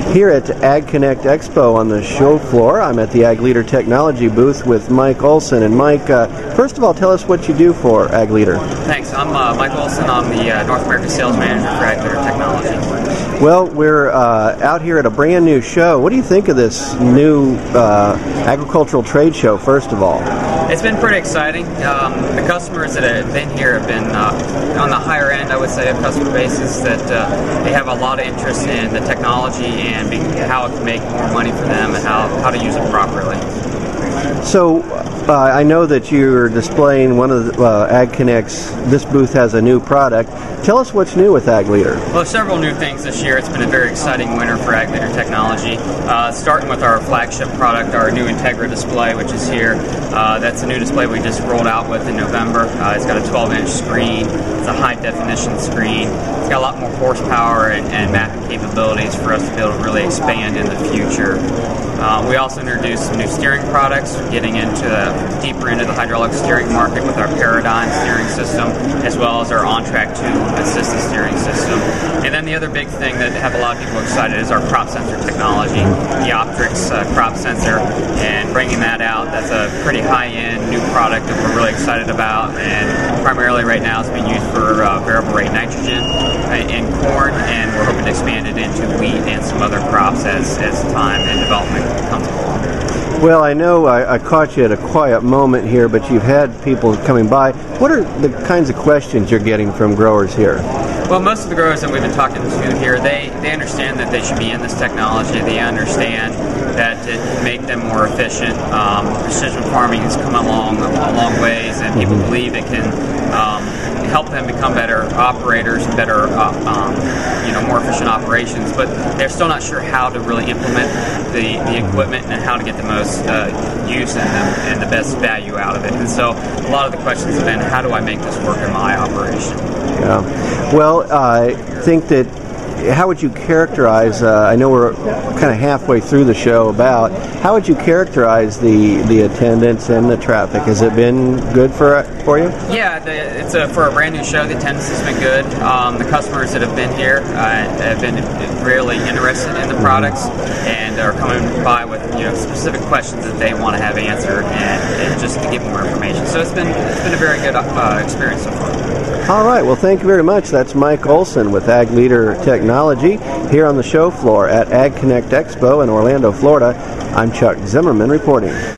Here at Ag Connect Expo on the show floor, I'm at the Ag Leader Technology booth with Mike Olson. And Mike, first of all, tell us what you do for Ag Leader. Thanks. I'm Mike Olson. I'm the North American Sales Manager for Ag Leader Technology. Well, we're out here at a brand new show. What do you think of this new agricultural trade show, first of all? It's been pretty exciting. The customers that have been here have been on the higher end, I would say, of customer bases, that they have a lot of interest in the technology and how it can make more money for them and how to use it properly. So I know that you're displaying one of the Ag Connect's. This booth has a new product. Tell us what's new with Ag Leader. Well, several new things this year. It's been a very exciting winter for Ag Leader Technology. Starting with our flagship product, our new Integra display, which is here. That's a new display we just rolled out with in November. It's got a 12-inch screen. It's a high-definition screen. It's got a lot more horsepower and mapping capabilities for us to be able to really expand in the future. We also introduced some new steering products, getting deeper into the hydraulic steering market with our Paradigm steering system, as well as our OnTrack 2 assisted steering system. And then the other big thing that have a lot of people excited is our crop sensor technology, the Optrix crop sensor, and bringing that out. That's a pretty high-end new product that we're really excited about, and primarily right now it's being used for variable rate nitrogen in corn, and we're hoping to expand it into wheat and some other crops as time and development comes along. Well, I know I caught you at a quiet moment here, but you've had people coming by. What are the kinds of questions you're getting from growers here? Well, most of the growers that we've been talking to here, they understand that they should be in this technology. They understand that it can make them more efficient. Precision farming has come along a long ways, and people believe it can help them become better operators and better, more efficient operations. But they're still not sure how to really implement the equipment and how to get the most use and the best value out of it. And so a lot of the questions have been, how do I make this work in my operation? Yeah. Well, I think that, how would you characterize, I know we're kind of halfway through the show how would you characterize the attendance and the traffic? Has it been good for you? Yeah, for a brand new show, the attendance has been good. The customers that have been here have been really interested in the products and are coming by with specific questions that they want to have answered and just to get more information. So it's been a very good experience so far. All right. Well, thank you very much. That's Mike Olson with Ag Leader Technology here on the show floor at Ag Connect Expo in Orlando, Florida. I'm Chuck Zimmerman reporting.